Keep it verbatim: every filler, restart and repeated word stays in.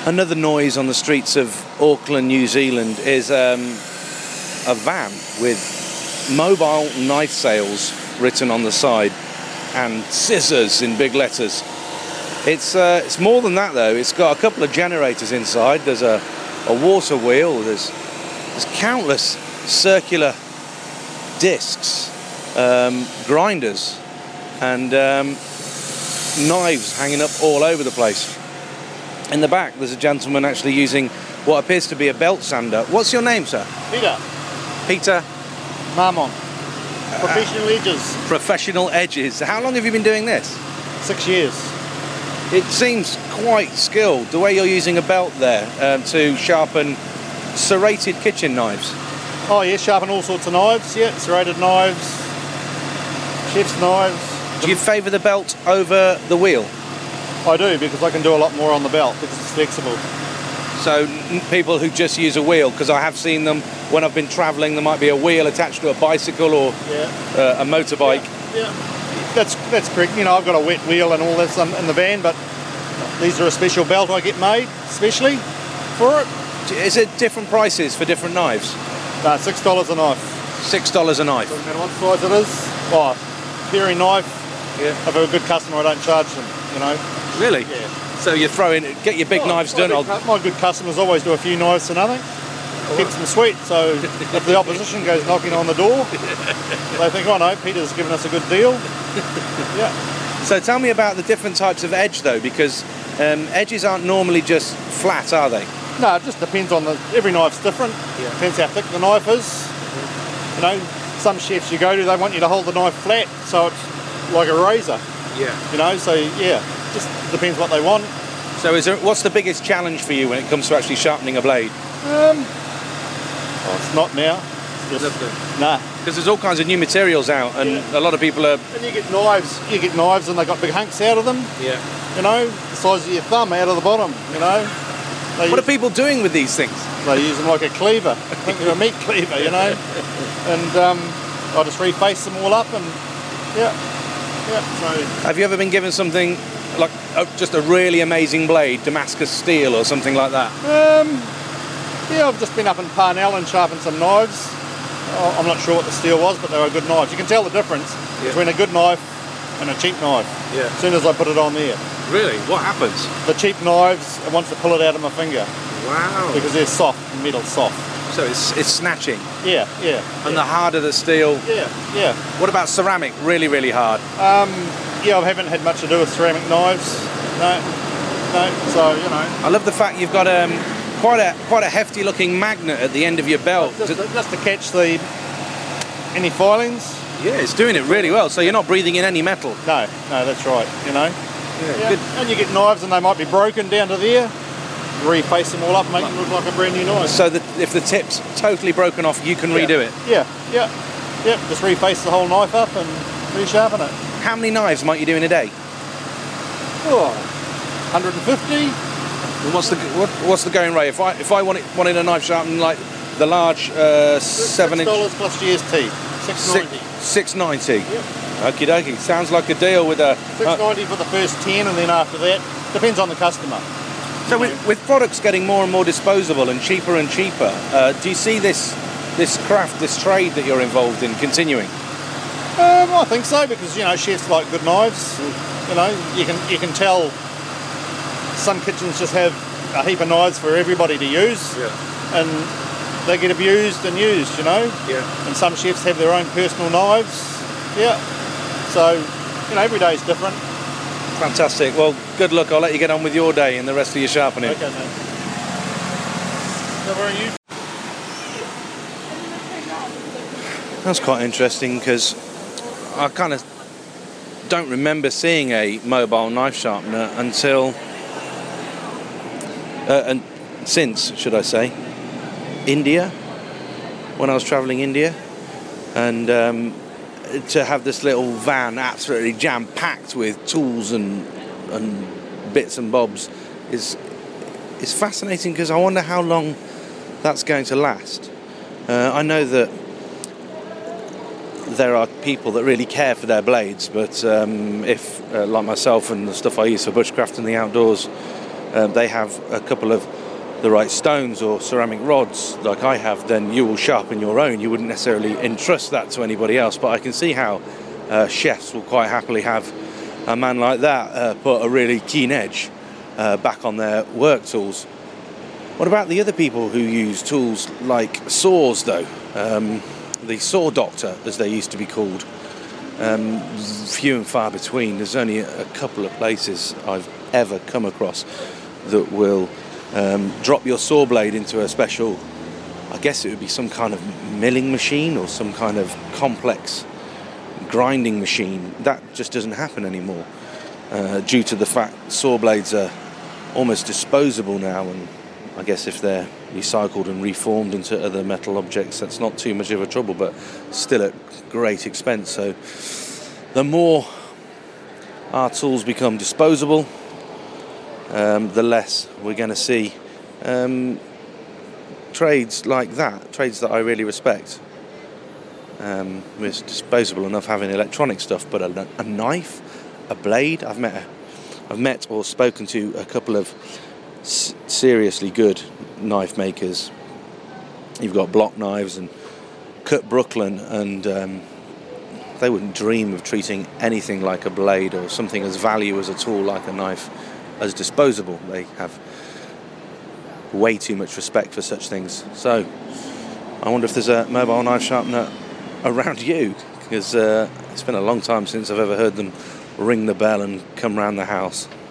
Another noise on the streets of Auckland, New Zealand is um, a van with mobile knife sales written on the side and scissors in big letters. It's, uh, it's more than that though. It's got a couple of generators inside. There's a, a water wheel. There's, there's countless circular discs, um, grinders and um, knives hanging up all over the place. In the back, there's a gentleman actually using what appears to be a belt sander. What's your name, sir? Peter. Peter? Marmon. Professional uh, edges. Professional edges. How long have you been doing this? Six years. It seems quite skilled, the way you're using a belt there um, to sharpen serrated kitchen knives. Oh, yeah, sharpen all sorts of knives, yeah, serrated knives, chef's knives. Do you favour the belt over the wheel? I do, because I can do a lot more on the belt because it's flexible. So people who just use a wheel, because I have seen them when I've been travelling, there might be a wheel attached to a bicycle or yeah. uh, a motorbike. Yeah, yeah, that's that's correct. You know, I've got a wet wheel and all this in the van, but these are a special belt I get made, especially for it. Is it different prices for different knives? No, six dollars a knife. Six dollars a knife. Doesn't matter what size it is. Oh, paring knife. Yeah. If I'm a good customer, I don't charge them. You know. Really? Yeah. So you're throwing, get your big oh, knives my done. Big, my good customers always do a few knives for nothing. Oh. Keeps them sweet. So if the opposition goes knocking on the door, they think, oh no, Peter's given us a good deal. Yeah. So tell me about the different types of edge though, because um, edges aren't normally just flat, are they? No, it just depends on the, every knife's different. Yeah. Depends how thick the knife is. Mm-hmm. You know, some chefs you go to, they want you to hold the knife flat, so it's like a razor. Yeah. You know, so yeah. Just depends what they want. So is there, what's the biggest challenge for you when it comes to actually sharpening a blade? Um, well, it's not now. It's just, nah. Because there's all kinds of new materials out and yeah. a lot of people are... And you get knives, you get knives and they got big hunks out of them. Yeah. You know, the size of your thumb out of the bottom, you know. They what use, are people doing with these things? They use them like a cleaver. I think they're a meat cleaver, you know. And um, I just reface them all up and yeah. Yeah. So. Have you ever been given something like uh, just a really amazing blade, Damascus steel or something like that? Um, yeah, I've just been up in Parnell and sharpened some knives. Oh, I'm not sure what the steel was, but they were good knives. You can tell the difference yeah. between a good knife and a cheap knife yeah. as soon as I put it on there. Really? What happens? The cheap knives, it wants to pull it out of my finger. Wow. Because they're soft, metal soft. So it's it's snatching? Yeah, yeah. And yeah. the harder the steel? Yeah, yeah. What about ceramic? Really, really hard? Um, yeah, I haven't had much to do with ceramic knives. No, no, so, you know. I love the fact you've got um, quite a quite a hefty looking magnet at the end of your belt. Just to, just to catch the any filings. Yeah, it's doing it really well, so you're not breathing in any metal. No, no, that's right, you know. Yeah, yeah. Good. And you get knives and they might be broken down to there. Reface them all up, make them look like a brand new knife. So that if the tip's totally broken off, you can yeah. redo it? Yeah, yeah, yeah. Just reface the whole knife up and resharpen it. How many knives might you do in a day? Oh, one hundred fifty. And what's the what, what's the going rate? If I if I wanted wanted a knife sharpened like the large uh, seven inch. Six dollars plus G S T. Six ninety. Six ninety. Yep. Okie dokie. Sounds like a deal with a. Six ninety uh, for the first ten, and then after that depends on the customer. So with, with products getting more and more disposable and cheaper and cheaper, uh, do you see this this craft, this trade that you're involved in continuing? Um, I think so, because you know chefs like good knives. Mm. You know, you can you can tell some kitchens just have a heap of knives for everybody to use, yeah. and they get abused and used. You know, yeah. And some chefs have their own personal knives. Yeah. So you know, every day is different. Fantastic. Well, good luck. I'll let you get on with your day and the rest of your sharpening. Okay, mate. So where are you? That's quite interesting because I kind of don't remember seeing a mobile knife sharpener until, uh, and since, should I say, India, when I was travelling India, and um, to have this little van absolutely jam-packed with tools and and bits and bobs is is fascinating because I wonder how long that's going to last. Uh, I know that there are people that really care for their blades, but um, if, uh, like myself and the stuff I use for bushcraft and the outdoors, um, they have a couple of the right stones or ceramic rods like I have, then you will sharpen your own. You wouldn't necessarily entrust that to anybody else, but I can see how uh, chefs will quite happily have a man like that uh, put a really keen edge uh, back on their work tools. What about the other people who use tools like saws, though? Um, the saw doctor, as they used to be called. Um, few and far between. There's only a couple of places I've ever come across that will um, drop your saw blade into a special, I guess it would be some kind of milling machine or some kind of complex grinding machine. That just doesn't happen anymore uh, due to the fact saw blades are almost disposable now, and I guess if they're recycled and reformed into other metal objects, that's not too much of a trouble, but still at great expense. So the more our tools become disposable, um, the less we're going to see um, trades like that, trades that I really respect. Um, it's disposable enough having electronic stuff, but a, a knife, a blade, I've met, a, I've met or spoken to a couple of s- seriously good knife makers. You've got Block Knives and Cut Brooklyn, and um, they wouldn't dream of treating anything like a blade or something as value as a tool like a knife as disposable. They have way too much respect for such things. So I wonder if there's a mobile knife sharpener around you, because uh, it's been a long time since I've ever heard them ring the bell and come round the house.